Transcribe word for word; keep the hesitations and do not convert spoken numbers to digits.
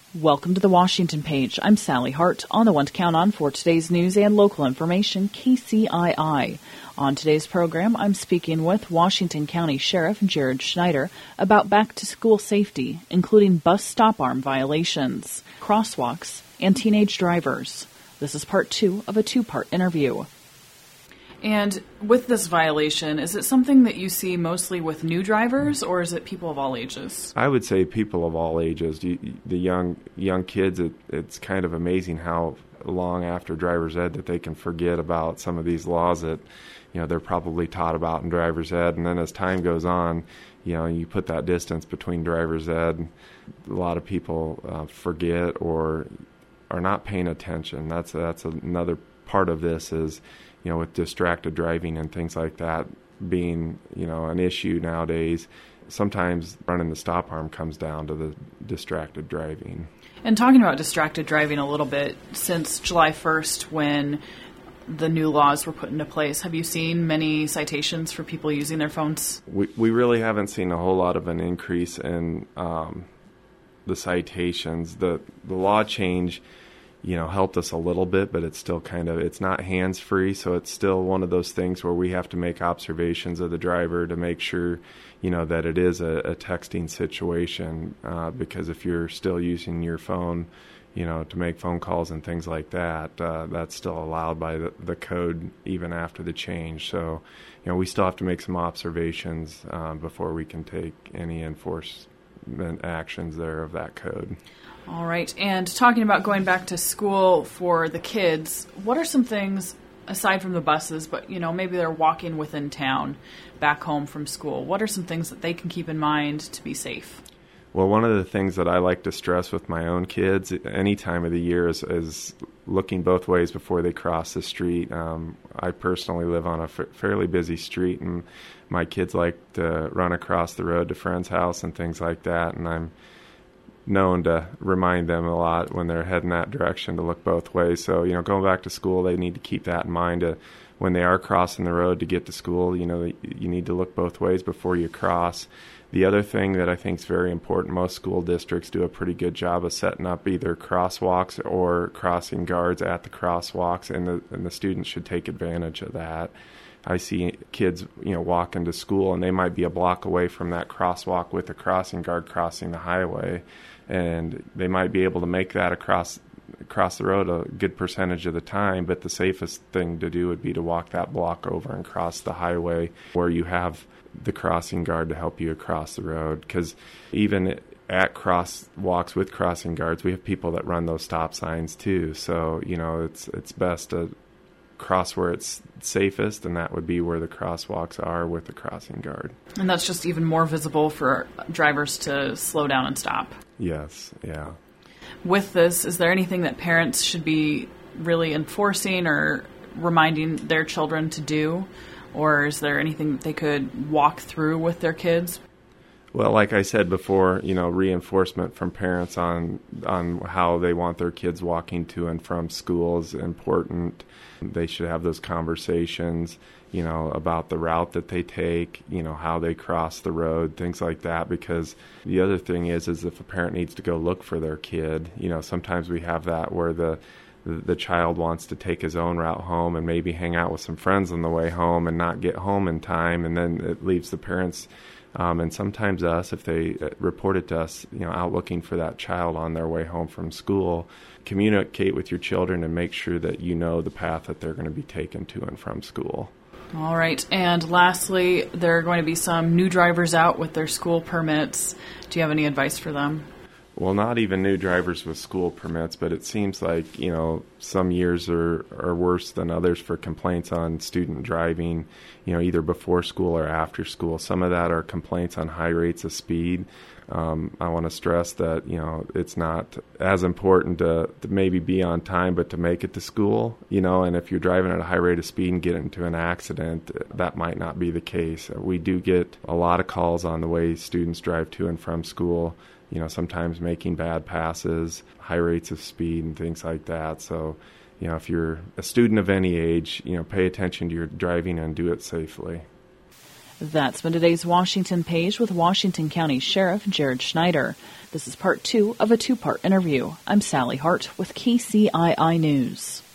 Welcome to the Washington Page. I'm Sally Hart, on the one to count on for today's news and local information, K C I I. On today's program, I'm speaking with Washington County Sheriff Jared Schneider about back-to-school safety, including bus stop-arm violations, crosswalks, and teenage drivers. This is part two of a two-part interview. And with this violation, is it something that you see mostly with new drivers, or is it people of all ages? I would say people of all ages. The young young kids, it, it's kind of amazing how long after driver's ed that they can forget about some of these laws that, you know, they're probably taught about in driver's ed. And then as time goes on, you know, you put that distance between driver's ed, a lot of people uh, forget or are not paying attention. That's that's another part of this is, you know, with distracted driving and things like that being, you know, an issue nowadays, sometimes running the stop arm comes down to the distracted driving. And talking about distracted driving a little bit, since July first when the new laws were put into place, have you seen many citations for people using their phones? We we really haven't seen a whole lot of an increase in um, the citations. The the law change, you know, helped us a little bit, but it's still kind of, it's not hands-free, so it's still one of those things where we have to make observations of the driver to make sure, you know, that it is a, a texting situation, uh, because if you're still using your phone, you know, to make phone calls and things like that, uh, that's still allowed by the, the code even after the change. So, you know, we still have to make some observations uh, before we can take any enforcement actions there of that code. All right. And talking about going back to school for the kids, what are some things, aside from the buses, but, you know, maybe they're walking within town back home from school, what are some things that they can keep in mind to be safe? Well, one of the things that I like to stress with my own kids any time of the year is, is looking both ways before they cross the street. Um, I personally live on a f- fairly busy street, and my kids like to run across the road to friends' house and things like that, and I'm known to remind them a lot when they're heading that direction to look both ways. So, you know, going back to school, they need to keep that in mind. To, when they are crossing the road to get to school, you know, you need to look both ways before you cross. The other thing that I think is very important, most school districts do a pretty good job of setting up either crosswalks or crossing guards at the crosswalks, and the, and the students should take advantage of that. I see kids, you know, walking to school, and they might be a block away from that crosswalk with a crossing guard crossing the highway, and they might be able to make that across across the road a good percentage of the time, but the safest thing to do would be to walk that block over and cross the highway where you have the crossing guard to help you across the road. Because even at crosswalks with crossing guards, we have people that run those stop signs too. So, you know, it's it's best to cross where it's safest, and that would be where the crosswalks are with the crossing guard. And that's just even more visible for drivers to slow down and stop. Yes, yeah. With this, is there anything that parents should be really enforcing or reminding their children to do? Or is there anything that they could walk through with their kids? Well, like I said before, you know, reinforcement from parents on on how they want their kids walking to and from school is important. They should have those conversations, you know, about the route that they take, you know, how they cross the road, things like that. Because the other thing is, is if a parent needs to go look for their kid, you know, sometimes we have that where the the child wants to take his own route home and maybe hang out with some friends on the way home and not get home in time, and then it leaves the parents um, and sometimes us, if they report it to us, you know, out looking for that child on their way home from school. Communicate with your children and make sure that you know the path that they're going to be taken to and from school. All right. And lastly, there are going to be some new drivers out with their school permits. Do you have any advice for them? Well, not even new drivers with school permits, but it seems like, you know, some years are, are worse than others for complaints on student driving, you know, either before school or after school. Some of that are complaints on high rates of speed. Um, I want to stress that, you know, it's not as important to, to maybe be on time, but to make it to school, you know, and if you're driving at a high rate of speed and get into an accident, that might not be the case. We do get a lot of calls on the way students drive to and from school, you know, sometimes making bad passes, high rates of speed and things like that. So, you know, if you're a student of any age, you know, pay attention to your driving and do it safely. That's been today's Washington Page with Washington County Sheriff Jared Schneider. This is part two of a two-part interview. I'm Sally Hart with K C I I News.